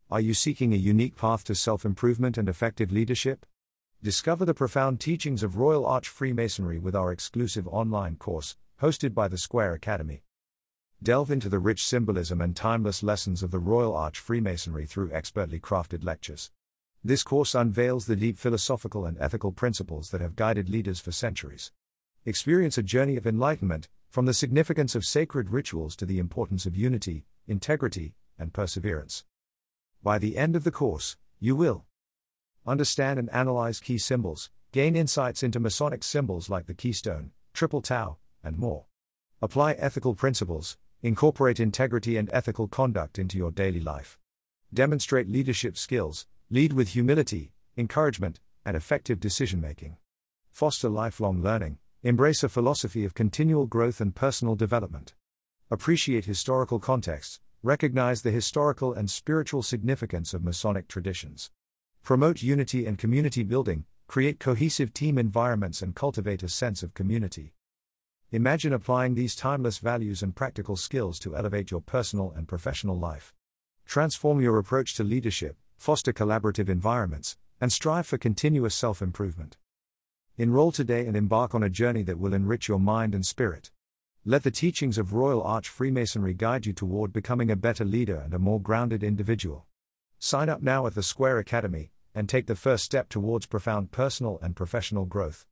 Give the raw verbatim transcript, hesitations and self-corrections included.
Are you seeking a unique path to self-improvement and effective leadership? Discover the profound teachings of Royal Arch Freemasonry with our exclusive online course, hosted by the Square Academy. Delve into the rich symbolism and timeless lessons of the Royal Arch Freemasonry through expertly crafted lectures. This course unveils the deep philosophical and ethical principles that have guided leaders for centuries. Experience a journey of enlightenment, from the significance of sacred rituals to the importance of unity, integrity, and perseverance. By the end of the course, you will understand and analyze key symbols, gain insights into Masonic symbols like the keystone, triple tau, and more. Apply ethical principles, incorporate integrity and ethical conduct into your daily life. Demonstrate leadership skills, lead with humility, encouragement, and effective decision-making. Foster lifelong learning, embrace a philosophy of continual growth and personal development. Appreciate historical contexts, recognize the historical and spiritual significance of Masonic traditions. Promote unity and community building, create cohesive team environments and cultivate a sense of community. Imagine applying these timeless values and practical skills to elevate your personal and professional life. Transform your approach to leadership, foster collaborative environments, and strive for continuous self-improvement. Enroll today and embark on a journey that will enrich your mind and spirit. Let the teachings of Royal Arch Freemasonry guide you toward becoming a better leader and a more grounded individual. Sign up now at the Square Academy, and take the first step towards profound personal and professional growth.